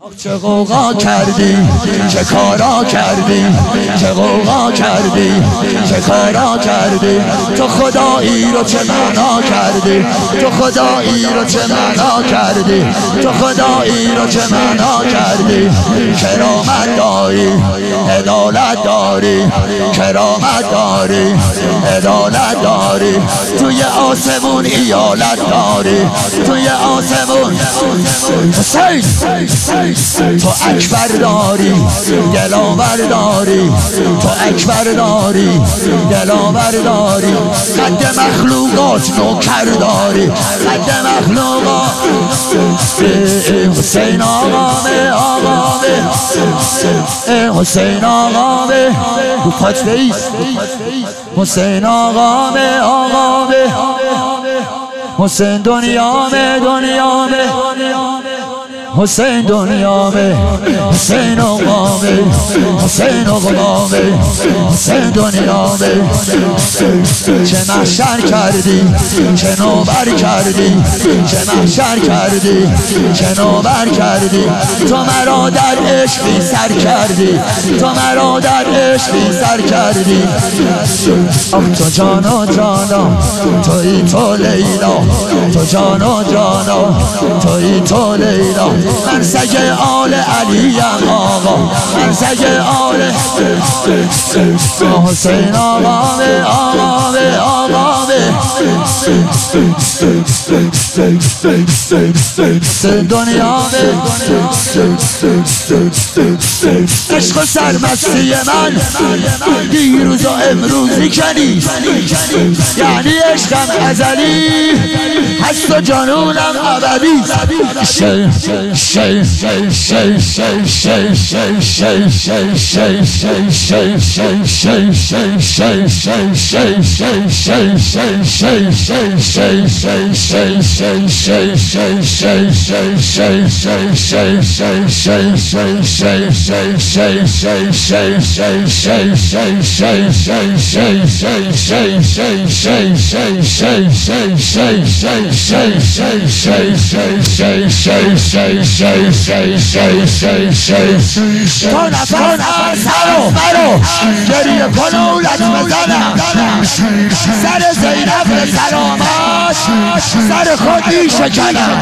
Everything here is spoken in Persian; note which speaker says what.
Speaker 1: چه غوغا کردی چه کارا کردی چه غوغا کردی چه کارا کردی تو خدایی رو چه معنا کردی تو خدایی رو چه معنا کردی تو خدایی رو چه معنا کردی کرامت داری عدالت داری کرامت داری عدالت داری توی آسمون ایالت داری توی آسمون حسین تو اکبر داری دلاور داری تو اکبر داری دلاور داری قد مخلوقات نوکر داری قد مخلوقات حسین آقامه آقامه حسین آقامه رو پاچ بیست حسین آقامه آقامه حسین دنیامه دنیامه حسین دنیامه حسین آقامه حسین آقامه حسین دنیامه چه محشر کردی چه نوبر کردی چه محشر کردی چه نوبر کردی تو مرا در عشقی سر کردی تو مرا در عشقی سر کردی تو جان و جانا توی تو لیلا تو جان و جانا توی تو لیلا من سگ آل علیم آقا من سگ آل حسین آقامه آقامه آقامه دنیامه عشق و سرمستی من دیروز و امروزی کنی یعنی عشقم ازلی هست و جنونم ابدی گریه کن و لط بزنم سر زینب سلامت سر خودی شکنم